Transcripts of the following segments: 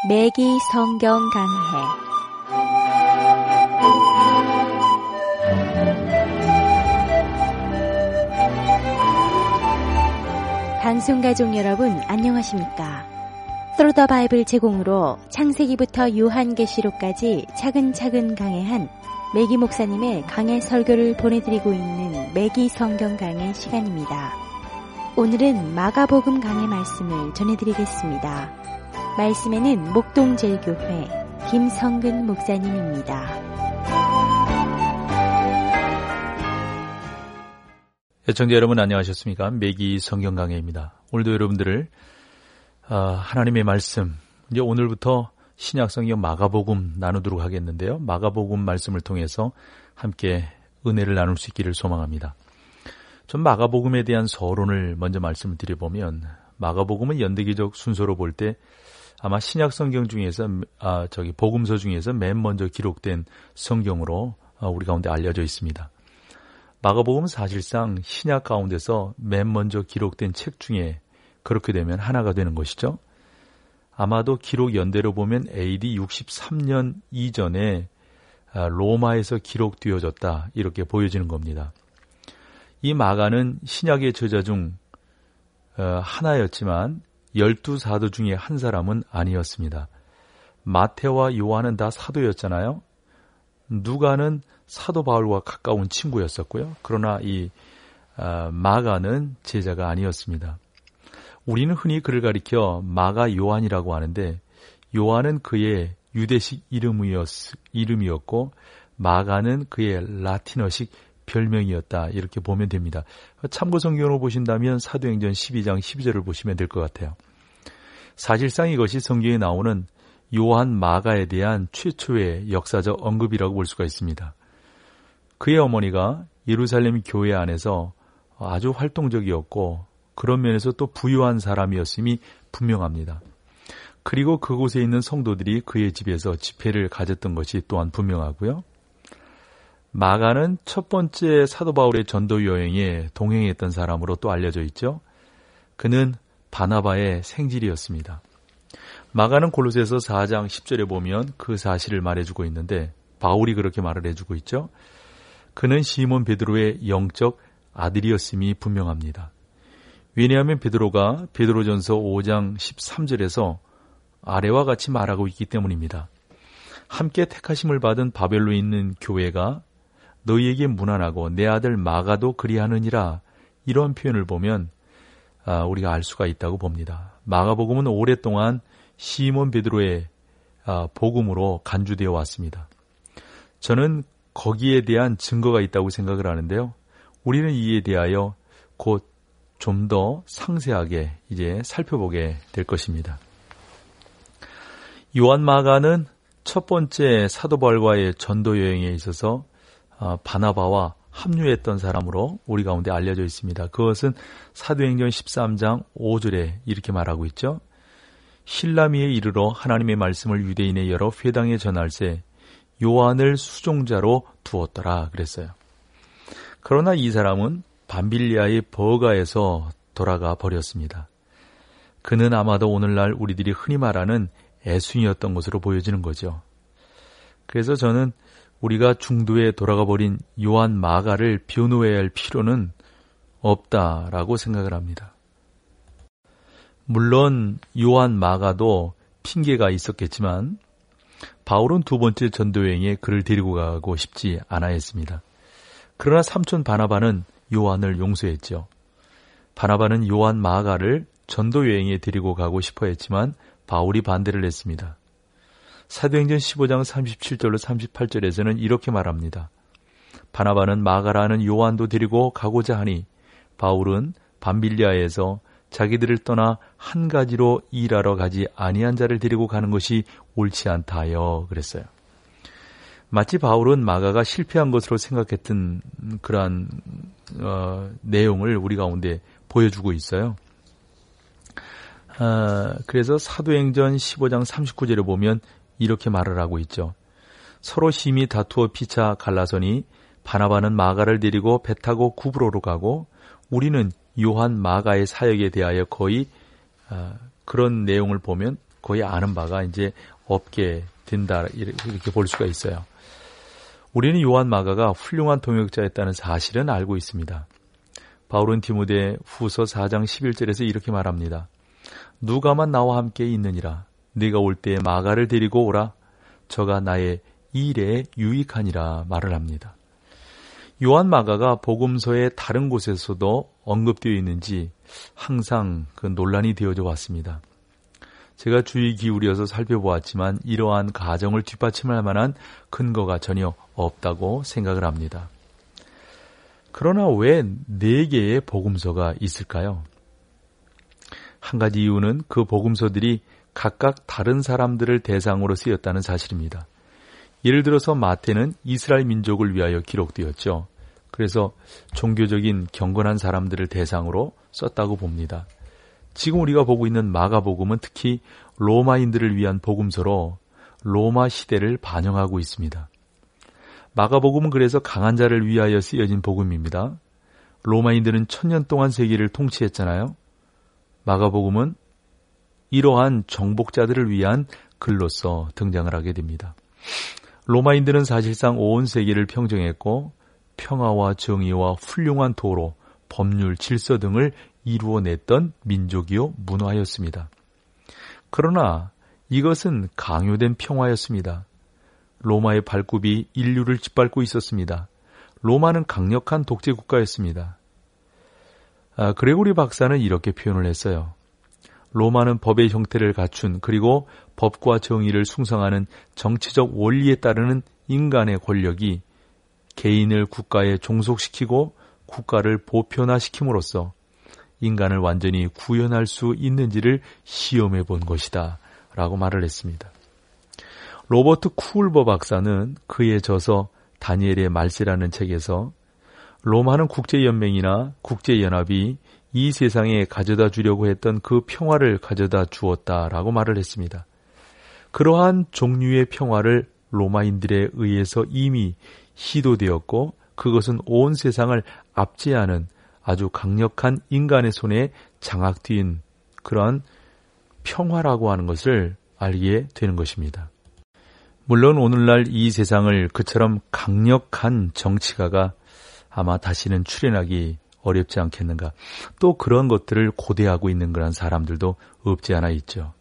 매기 성경 강해. 방송가족 여러분 안녕하십니까? Through the Bible 제공으로 창세기부터 요한계시록까지 차근차근 강해한 매기 목사님의 강해 설교를 보내드리고 있는 매기 성경 강해 시간입니다. 오늘은 마가복음 강해 말씀을 전해드리겠습니다. 말씀에는 목동제일교회 김성근 목사님입니다. 애청자 여러분 안녕하셨습니까? 매기 성경 강해입니다. 오늘도 여러분들을 하나님의 말씀, 이제 오늘부터 신약성경 마가복음 나누도록 하겠는데요. 마가복음 말씀을 통해서 함께 은혜를 나눌 수 있기를 소망합니다. 좀 마가복음에 대한 서론을 먼저 말씀을 드려보면, 마가복음은 연대기적 순서로 볼 때 아마 신약성경 중에서 복음서 중에서 맨 먼저 기록된 성경으로 우리 가운데 알려져 있습니다. 마가복음은 사실상 신약 가운데서 맨 먼저 기록된 책 중에 그렇게 되면 하나가 되는 것이죠. 아마도 기록 연대로 보면 AD 63년 이전에 로마에서 기록되어졌다 이렇게 보여지는 겁니다. 이 마가는 신약의 저자 중 하나였지만 12사도 중에 한 사람은 아니었습니다. 마태와 요한은 다 사도였잖아요. 누가는 사도 바울과 가까운 친구였었고요. 그러나 이 마가는 제자가 아니었습니다. 우리는 흔히 그를 가리켜 마가 요한이라고 하는데, 요한은 그의 유대식 이름이었고 마가는 그의 라틴어식 별명이었다 이렇게 보면 됩니다. 참고 성경으로 보신다면 사도행전 12장 12절을 보시면 될 것 같아요. 사실상 이것이 성경에 나오는 요한 마가에 대한 최초의 역사적 언급이라고 볼 수가 있습니다. 그의 어머니가 예루살렘 교회 안에서 아주 활동적이었고 그런 면에서 또 부유한 사람이었음이 분명합니다. 그리고 그곳에 있는 성도들이 그의 집에서 집회를 가졌던 것이 또한 분명하고요. 마가는 첫 번째 사도 바울의 전도 여행에 동행했던 사람으로 또 알려져 있죠. 그는 바나바의 생질이었습니다. 마가는 골로새서 4장 10절에 보면 그 사실을 말해주고 있는데, 바울이 그렇게 말을 해주고 있죠. 그는 시몬 베드로의 영적 아들이었음이 분명합니다. 왜냐하면 베드로가 베드로전서 5장 13절에서 아래와 같이 말하고 있기 때문입니다. 함께 택하심을 받은 바벨로에 있는 교회가 너희에게 문안하고 내 아들 마가도 그리하느니라, 이런 표현을 보면 우리가 알 수가 있다고 봅니다. 마가복음은 오랫동안 시몬 베드로의 복음으로 간주되어 왔습니다. 저는 거기에 대한 증거가 있다고 생각을 하는데요. 우리는 이에 대하여 곧 좀 더 상세하게 이제 살펴보게 될 것입니다. 요한 마가는 첫 번째 사도 바울과의 전도 여행에 있어서 바나바와 합류했던 사람으로 우리 가운데 알려져 있습니다. 그것은 사도행전 13장 5절에 이렇게 말하고 있죠. 실라미에 이르러 하나님의 말씀을 유대인의 여러 회당에 전할세 요한을 수종자로 두었더라 그랬어요. 그러나 이 사람은 밤빌리아의 버가에서 돌아가 버렸습니다. 그는 아마도 오늘날 우리들이 흔히 말하는 애순이었던 것으로 보여지는 거죠. 그래서 저는 우리가 중도에 돌아가 버린 요한 마가를 변호해야 할 필요는 없다라고 생각을 합니다. 물론 요한 마가도 핑계가 있었겠지만 바울은 두 번째 전도여행에 그를 데리고 가고 싶지 않아 했습니다. 그러나 삼촌 바나바는 요한을 용서했죠. 바나바는 요한 마가를 전도여행에 데리고 가고 싶어 했지만 바울이 반대를 했습니다. 사도행전 15장 37절로 38절에서는 이렇게 말합니다. 바나바는 마가라는 요한도 데리고 가고자 하니 바울은 밤빌리아에서 자기들을 떠나 한 가지로 일하러 가지 아니한 자를 데리고 가는 것이 옳지 않다 하여 그랬어요. 마치 바울은 마가가 실패한 것으로 생각했던 그러한 내용을 우리 가운데 보여주고 있어요. 그래서 사도행전 15장 39절에 보면 이렇게 말을 하고 있죠. 서로 심히 다투어 피차 갈라서니 바나바는 마가를 데리고 배 타고 구브로로 가고 우리는 요한 마가의 사역에 대하여 거의 그런 내용을 보면 거의 아는 바가 이제 없게 된다 이렇게 볼 수가 있어요. 우리는 요한 마가가 훌륭한 통역자였다는 사실은 알고 있습니다. 바울은 디모데 후서 4장 11절에서 이렇게 말합니다. 누가만 나와 함께 있느니라. 네가 올 때에 마가를 데리고 오라. 저가 나의 일에 유익하니라 말을 합니다. 요한 마가가 복음서의 다른 곳에서도 언급되어 있는지 항상 그 논란이 되어져 왔습니다. 제가 주의 기울여서 살펴보았지만 이러한 가정을 뒷받침할 만한 근거가 전혀 없다고 생각을 합니다. 그러나 왜 4개의 복음서가 있을까요? 한 가지 이유는 그 복음서들이 각각 다른 사람들을 대상으로 쓰였다는 사실입니다. 예를 들어서 마태는 이스라엘 민족을 위하여 기록되었죠. 그래서 종교적인 경건한 사람들을 대상으로 썼다고 봅니다. 지금 우리가 보고 있는 마가복음은 특히 로마인들을 위한 복음서로 로마 시대를 반영하고 있습니다. 마가복음은 그래서 강한 자를 위하여 쓰여진 복음입니다. 로마인들은 1000년 동안 세계를 통치했잖아요. 마가복음은 이러한 정복자들을 위한 글로서 등장을 하게 됩니다. 로마인들은 사실상 온 세계를 평정했고 평화와 정의와 훌륭한 도로, 법률, 질서 등을 이루어냈던 민족이요 문화였습니다. 그러나 이것은 강요된 평화였습니다. 로마의 발굽이 인류를 짓밟고 있었습니다. 로마는 강력한 독재 국가였습니다. 그레고리 박사는 이렇게 표현을 했어요. 로마는 법의 형태를 갖춘 그리고 법과 정의를 숭상하는 정치적 원리에 따르는 인간의 권력이 개인을 국가에 종속시키고 국가를 보편화시킴으로써 인간을 완전히 구현할 수 있는지를 시험해 본 것이다 라고 말을 했습니다. 로버트 쿨버 박사는 그의 저서 다니엘의 말세라는 책에서 로마는 국제연맹이나 국제연합이 이 세상에 가져다 주려고 했던 그 평화를 가져다 주었다라고 말을 했습니다. 그러한 종류의 평화를 로마인들에 의해서 이미 시도되었고 그것은 온 세상을 압제하는 아주 강력한 인간의 손에 장악된 그런 평화라고 하는 것을 알게 되는 것입니다. 물론 오늘날 이 세상을 그처럼 강력한 정치가가 아마 다시는 출현하기 어렵지 않겠는가. 또 그런 것들을 고대하고 있는 그런 사람들도 없지 않아 있죠.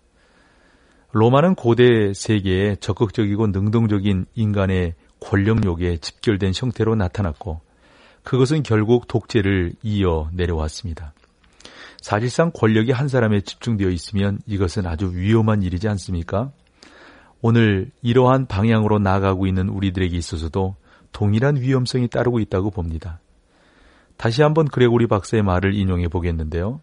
로마는 고대 세계에 적극적이고 능동적인 인간의 권력욕에 집결된 형태로 나타났고 그것은 결국 독재를 이어 내려왔습니다. 사실상 권력이 한 사람에 집중되어 있으면 이것은 아주 위험한 일이지 않습니까? 오늘 이러한 방향으로 나아가고 있는 우리들에게 있어서도 동일한 위험성이 따르고 있다고 봅니다. 다시 한번 그레고리 박사의 말을 인용해 보겠는데요.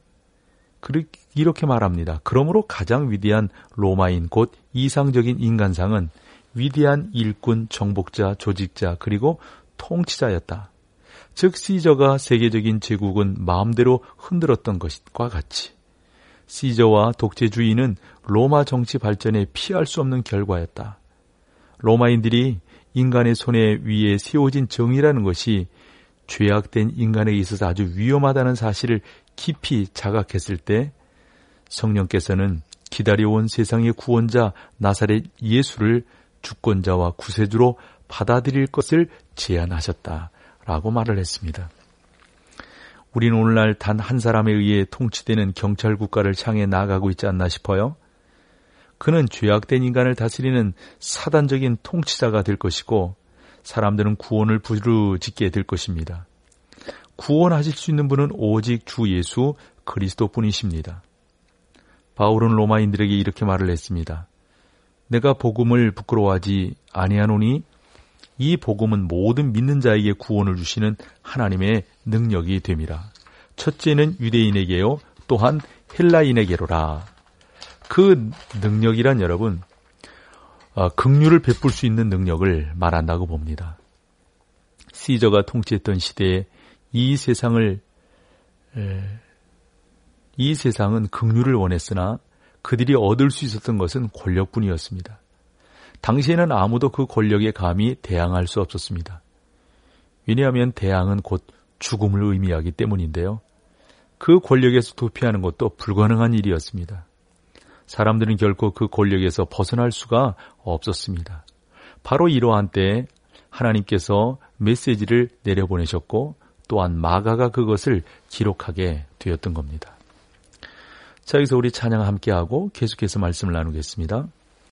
이렇게 말합니다. 그러므로 가장 위대한 로마인 곧 이상적인 인간상은 위대한 일꾼, 정복자, 조직자 그리고 통치자였다. 즉 시저가 세계적인 제국은 마음대로 흔들었던 것과 같이 시저와 독재주의는 로마 정치 발전에 피할 수 없는 결과였다. 로마인들이 인간의 손에 위에 세워진 정의라는 것이 죄악된 인간에게 있어서 아주 위험하다는 사실을 깊이 자각했을 때 성령께서는 기다려온 세상의 구원자 나사렛 예수를 주권자와 구세주로 받아들일 것을 제안하셨다라고 말을 했습니다. 우리는 오늘날 단 한 사람에 의해 통치되는 경찰 국가를 향해 나아가고 있지 않나 싶어요. 그는 죄악된 인간을 다스리는 사단적인 통치자가 될 것이고 사람들은 구원을 부르짖게 될 것입니다. 구원하실 수 있는 분은 오직 주 예수 그리스도뿐이십니다. 바울은 로마인들에게 이렇게 말을 했습니다. 내가 복음을 부끄러워하지 아니하노니 이 복음은 모든 믿는 자에게 구원을 주시는 하나님의 능력이 됨이라. 첫째는 유대인에게요 또한 헬라인에게로라. 그 능력이란 여러분 긍휼을 베풀 수 있는 능력을 말한다고 봅니다. 시저가 통치했던 시대에 이 세상은 긍휼을 원했으나 그들이 얻을 수 있었던 것은 권력뿐이었습니다. 당시에는 아무도 그 권력에 감히 대항할 수 없었습니다. 왜냐하면 대항은 곧 죽음을 의미하기 때문인데요. 그 권력에서 도피하는 것도 불가능한 일이었습니다. 사람들은 결코 그 권력에서 벗어날 수가 없었습니다. 바로 이러한 때에 하나님께서 메시지를 내려보내셨고 또한 마가가 그것을 기록하게 되었던 겁니다. 자, 여기서 우리 찬양 함께하고 계속해서 말씀을 나누겠습니다.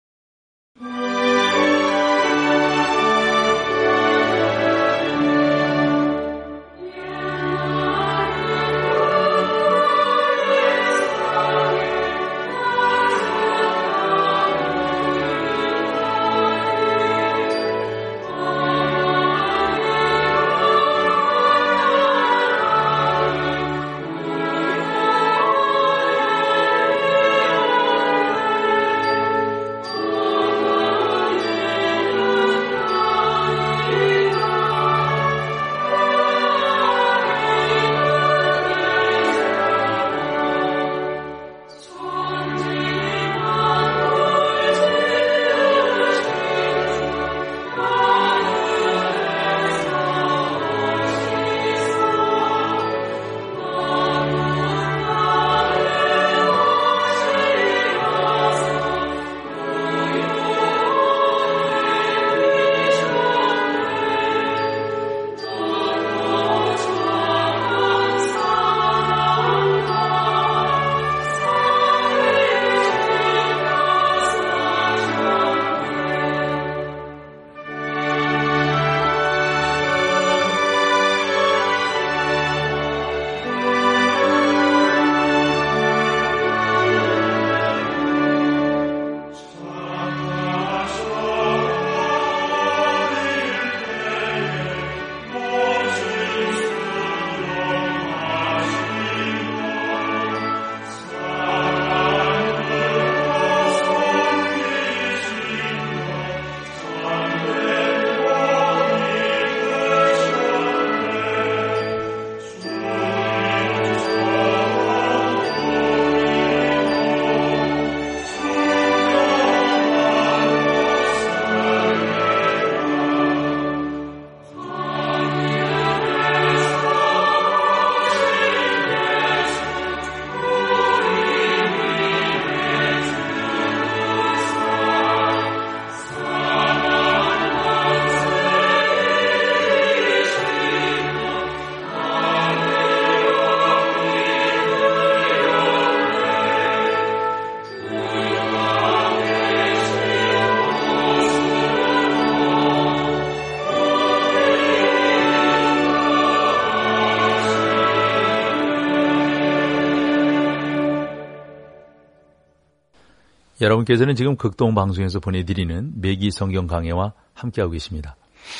여러분께서는 지금 극동방송에서 보내드리는 매기 성경 강해와 함께하고 계십니다.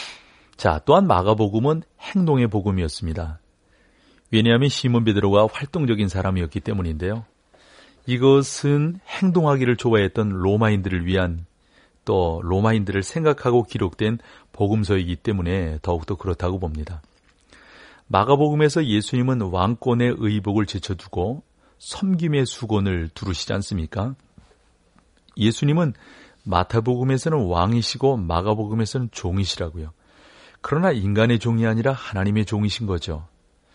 자, 또한 마가복음은 행동의 복음이었습니다. 왜냐하면 시몬 베드로가 활동적인 사람이었기 때문인데요. 이것은 행동하기를 좋아했던 로마인들을 위한 또 로마인들을 생각하고 기록된 복음서이기 때문에 더욱더 그렇다고 봅니다. 마가복음에서 예수님은 왕권의 의복을 제쳐두고 섬김의 수건을 두르시지 않습니까? 예수님은 마태복음에서는 왕이시고 마가복음에서는 종이시라고요. 그러나 인간의 종이 아니라 하나님의 종이신 거죠.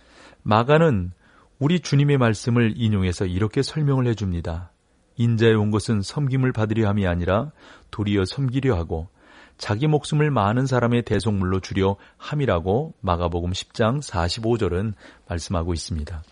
마가는 우리 주님의 말씀을 인용해서 이렇게 설명을 해줍니다. 인자에 온 것은 섬김을 받으려 함이 아니라 도리어 섬기려 하고 자기 목숨을 많은 사람의 대속물로 주려 함이라고 마가복음 10장 45절은 말씀하고 있습니다.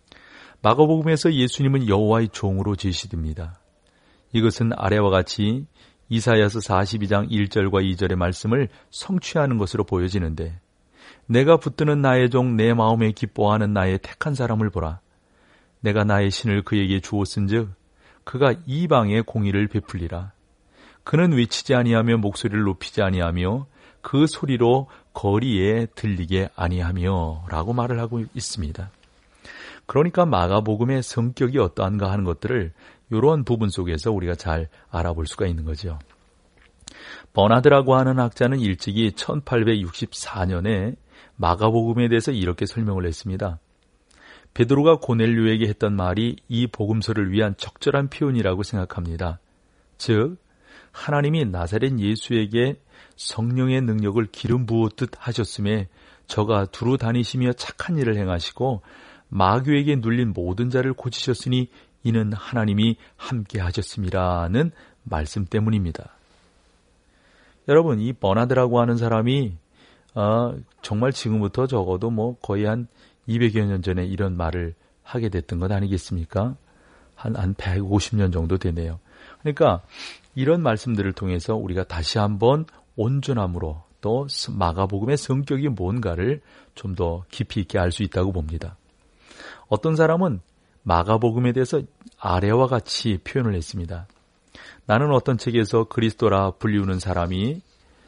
마가복음에서 예수님은 여호와의 종으로 제시됩니다. 이것은 아래와 같이 이사야서 42장 1절과 2절의 말씀을 성취하는 것으로 보여지는데 내가 붙드는 나의 종 내 마음에 기뻐하는 나의 택한 사람을 보라. 내가 나의 신을 그에게 주었은즉 그가 이방의 공의를 베풀리라. 그는 외치지 아니하며 목소리를 높이지 아니하며 그 소리로 거리에 들리게 아니하며 라고 말을 하고 있습니다. 그러니까 마가복음의 성격이 어떠한가 하는 것들을 이러한 부분 속에서 우리가 잘 알아볼 수가 있는 거죠. 버나드라고 하는 학자는 일찍이 1864년에 마가복음에 대해서 이렇게 설명을 했습니다. 베드로가 고넬료에게 했던 말이 이 복음서를 위한 적절한 표현이라고 생각합니다. 즉 하나님이 나사렛 예수에게 성령의 능력을 기름 부었듯 하셨음에 저가 두루 다니시며 착한 일을 행하시고 마귀에게 눌린 모든 자를 고치셨으니 이는 하나님이 함께 하셨음이라는 말씀 때문입니다. 여러분, 이 버나드라고 하는 사람이 정말 지금부터 적어도 거의 한 200여 년 전에 이런 말을 하게 됐던 것 아니겠습니까? 한 150년 정도 되네요. 그러니까 이런 말씀들을 통해서 우리가 다시 한번 온전함으로 또 마가복음의 성격이 뭔가를 좀 더 깊이 있게 알 수 있다고 봅니다. 어떤 사람은 마가복음에 대해서 아래와 같이 표현을 했습니다. 나는 어떤 책에서 그리스도라 불리우는 사람이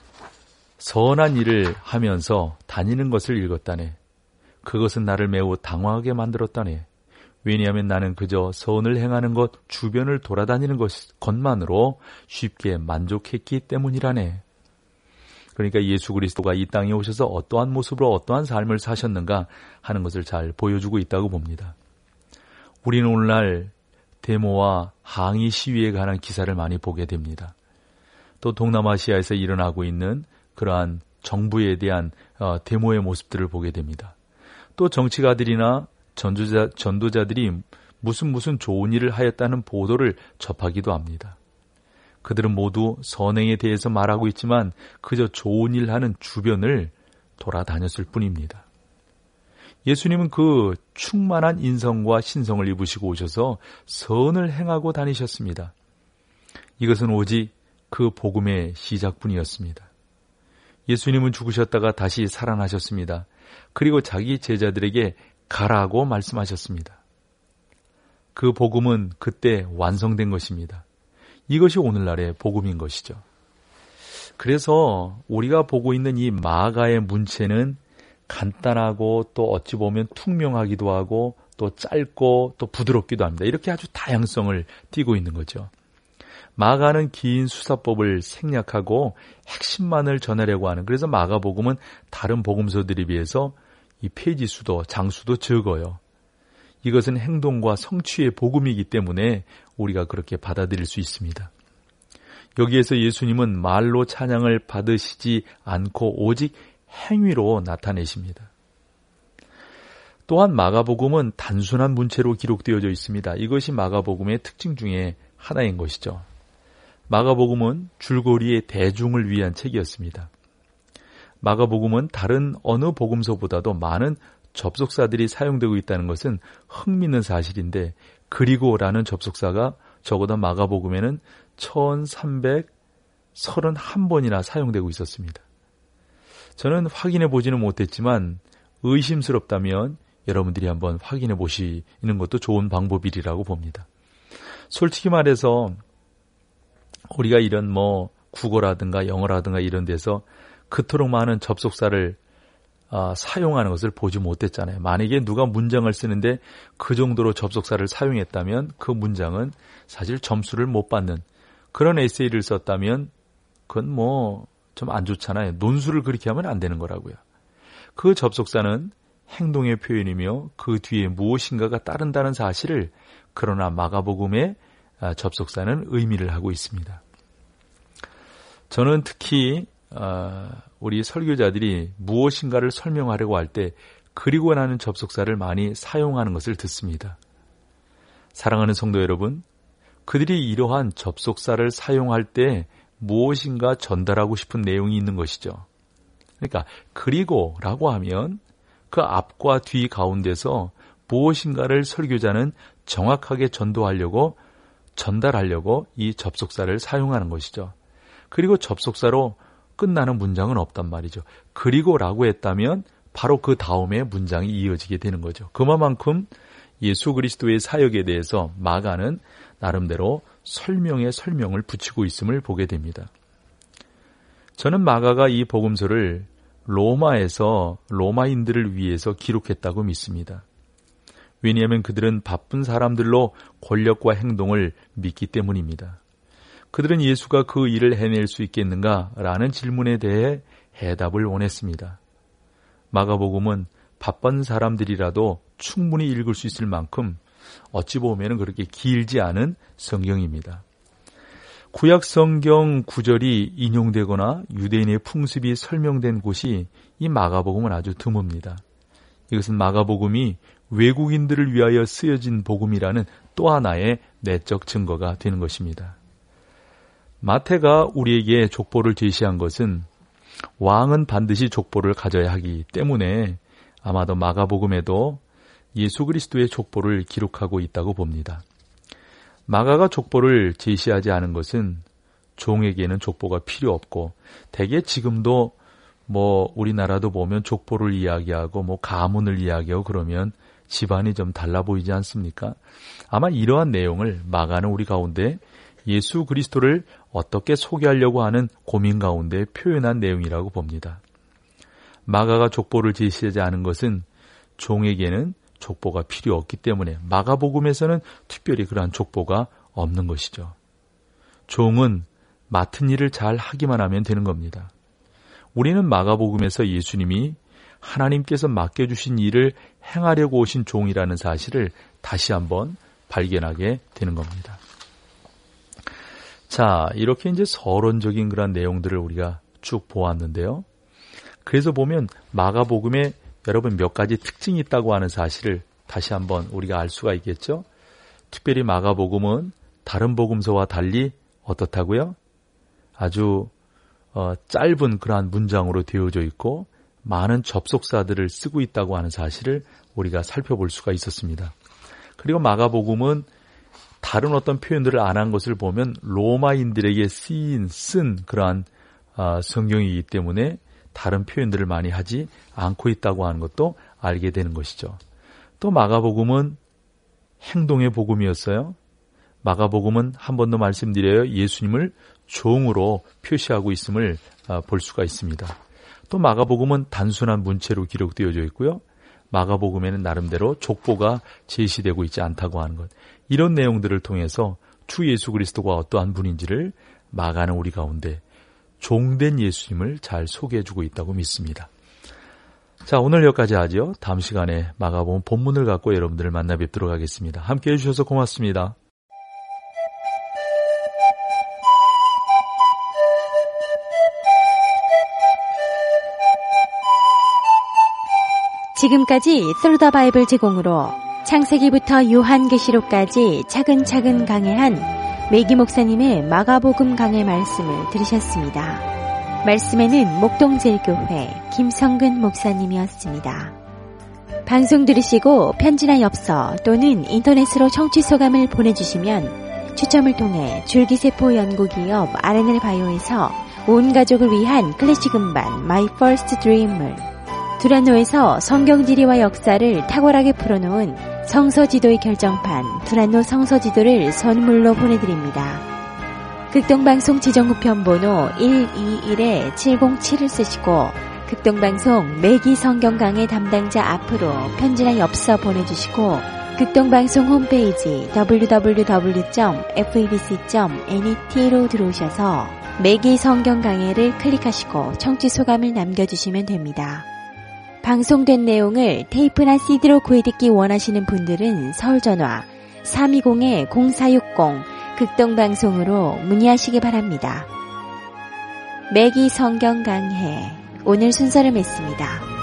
선한 일을 하면서 다니는 것을 읽었다네. 그것은 나를 매우 당황하게 만들었다네. 왜냐하면 나는 그저 선을 행하는 것, 주변을 돌아다니는 것만으로 쉽게 만족했기 때문이라네. 그러니까 예수 그리스도가 이 땅에 오셔서 어떠한 모습으로 어떠한 삶을 사셨는가 하는 것을 잘 보여주고 있다고 봅니다. 우리는 오늘날 데모와 항의 시위에 관한 기사를 많이 보게 됩니다. 또 동남아시아에서 일어나고 있는 그러한 정부에 대한 데모의 모습들을 보게 됩니다. 또 정치가들이나 전도자들이 무슨 좋은 일을 하였다는 보도를 접하기도 합니다. 그들은 모두 선행에 대해서 말하고 있지만 그저 좋은 일 하는 주변을 돌아다녔을 뿐입니다. 예수님은 그 충만한 인성과 신성을 입으시고 오셔서 선을 행하고 다니셨습니다. 이것은 오직 그 복음의 시작뿐이었습니다. 예수님은 죽으셨다가 다시 살아나셨습니다. 그리고 자기 제자들에게 가라고 말씀하셨습니다. 그 복음은 그때 완성된 것입니다. 이것이 오늘날의 복음인 것이죠. 그래서 우리가 보고 있는 이 마가의 문체는 간단하고 또 어찌 보면 퉁명하기도 하고 또 짧고 또 부드럽기도 합니다. 이렇게 아주 다양성을 띠고 있는 거죠. 마가는 긴 수사법을 생략하고 핵심만을 전하려고 하는, 그래서 마가복음은 다른 복음서들에 비해서 이 페이지 수도 장수도 적어요. 이것은 행동과 성취의 복음이기 때문에 우리가 그렇게 받아들일 수 있습니다. 여기에서 예수님은 말로 찬양을 받으시지 않고 오직 행위로 나타내십니다. 또한 마가복음은 단순한 문체로 기록되어져 있습니다. 이것이 마가복음의 특징 중에 하나인 것이죠. 마가복음은 줄거리의 대중을 위한 책이었습니다. 마가복음은 다른 어느 복음서보다도 많은 접속사들이 사용되고 있다는 것은 흥미있는 사실인데, 그리고라는 접속사가 적어도 마가복음에는 1331번이나 사용되고 있었습니다. 저는 확인해 보지는 못했지만 의심스럽다면 여러분들이 한번 확인해 보시는 것도 좋은 방법이라고 봅니다. 솔직히 말해서 우리가 이런 국어라든가 영어라든가 이런 데서 그토록 많은 접속사를 사용하는 것을 보지 못했잖아요. 만약에 누가 문장을 쓰는데 그 정도로 접속사를 사용했다면 그 문장은 사실 점수를 못 받는 그런 에세이를 썼다면 그건 좀 안 좋잖아요. 논술을 그렇게 하면 안 되는 거라고요. 그 접속사는 행동의 표현이며 그 뒤에 무엇인가가 따른다는 사실을, 그러나 마가복음의 접속사는 의미를 하고 있습니다. 저는 특히 우리 설교자들이 무엇인가를 설명하려고 할 때 그리고라는 접속사를 많이 사용하는 것을 듣습니다. 사랑하는 성도 여러분, 그들이 이러한 접속사를 사용할 때 무엇인가 전달하고 싶은 내용이 있는 것이죠. 그러니까 그리고라고 하면 그 앞과 뒤 가운데서 무엇인가를 설교자는 정확하게 전달하려고 이 접속사를 사용하는 것이죠. 그리고 접속사로 끝나는 문장은 없단 말이죠. 그리고라고 했다면 바로 그 다음에 문장이 이어지게 되는 거죠. 그만큼 예수 그리스도의 사역에 대해서 마가는 나름대로 설명에 설명을 붙이고 있음을 보게 됩니다. 저는 마가가 이 복음서를 로마에서 로마인들을 위해서 기록했다고 믿습니다. 왜냐하면 그들은 바쁜 사람들로 권력과 행동을 믿기 때문입니다. 그들은 예수가 그 일을 해낼 수 있겠는가라는 질문에 대해 해답을 원했습니다. 마가복음은 바쁜 사람들이라도 충분히 읽을 수 있을 만큼 어찌 보면 그렇게 길지 않은 성경입니다. 구약 성경 구절이 인용되거나 유대인의 풍습이 설명된 곳이 이 마가복음은 아주 드뭅니다. 이것은 마가복음이 외국인들을 위하여 쓰여진 복음이라는 또 하나의 내적 증거가 되는 것입니다. 마태가 우리에게 족보를 제시한 것은 왕은 반드시 족보를 가져야 하기 때문에 아마도 마가복음에도 예수 그리스도의 족보를 기록하고 있다고 봅니다. 마가가 족보를 제시하지 않은 것은 종에게는 족보가 필요 없고, 대개 지금도 우리나라도 보면 족보를 이야기하고 가문을 이야기하고 그러면 집안이 좀 달라 보이지 않습니까? 아마 이러한 내용을 마가는 우리 가운데 예수 그리스도를 어떻게 소개하려고 하는 고민 가운데 표현한 내용이라고 봅니다. 마가가 족보를 제시하지 않은 것은 종에게는 족보가 필요 없기 때문에 마가복음에서는 특별히 그러한 족보가 없는 것이죠. 종은 맡은 일을 잘 하기만 하면 되는 겁니다. 우리는 마가복음에서 예수님이 하나님께서 맡겨주신 일을 행하려고 오신 종이라는 사실을 다시 한번 발견하게 되는 겁니다. 자, 이렇게 이제 서론적인 그런 내용들을 우리가 쭉 보았는데요. 그래서 보면 마가복음에 여러분 몇 가지 특징이 있다고 하는 사실을 다시 한번 우리가 알 수가 있겠죠. 특별히 마가복음은 다른 복음서와 달리 어떻다고요? 아주 짧은 그러한 문장으로 되어져 있고 많은 접속사들을 쓰고 있다고 하는 사실을 우리가 살펴볼 수가 있었습니다. 그리고 마가복음은 다른 어떤 표현들을 안 한 것을 보면 로마인들에게 쓴 그러한 성경이기 때문에 다른 표현들을 많이 하지 않고 있다고 하는 것도 알게 되는 것이죠. 또 마가복음은 행동의 복음이었어요. 마가복음은 한 번 더 말씀드려요. 예수님을 종으로 표시하고 있음을 볼 수가 있습니다. 또 마가복음은 단순한 문체로 기록되어져 있고요. 마가복음에는 나름대로 족보가 제시되고 있지 않다고 하는 것. 이런 내용들을 통해서 주 예수 그리스도가 어떠한 분인지를 마가는 우리 가운데 종된 예수님을 잘 소개해주고 있다고 믿습니다. 자, 오늘 여기까지 하죠. 다음 시간에 마가복음 본문을 갖고 여러분들을 만나 뵙도록 하겠습니다. 함께해 주셔서 고맙습니다. 지금까지 Through the Bible 제공으로 창세기부터 요한계시록까지 차근차근 강해한 매기 목사님의 마가복음 강해 말씀을 들으셨습니다. 말씀에는 목동제일교회 김성근 목사님이었습니다. 방송 들으시고 편지나 엽서 또는 인터넷으로 청취 소감을 보내주시면 추첨을 통해 줄기세포 연구기업 R&L 바이오에서 온 가족을 위한 클래식 음반 My First Dream을, 두란노에서 성경지리와 역사를 탁월하게 풀어놓은 성서지도의 결정판 두란노 성서지도를 선물로 보내드립니다. 극동방송 지정우편 번호 121-707을 쓰시고 극동방송 매기 성경강의 담당자 앞으로 편지나 엽서 보내주시고 극동방송 홈페이지 www.febc.net로 들어오셔서 매기 성경강해를 클릭하시고 청취 소감을 남겨주시면 됩니다. 방송된 내용을 테이프나 CD로 구해듣기 원하시는 분들은 서울전화 320-0460 극동방송으로 문의하시기 바랍니다. 매기 성경 강해, 오늘 순서를 맺습니다.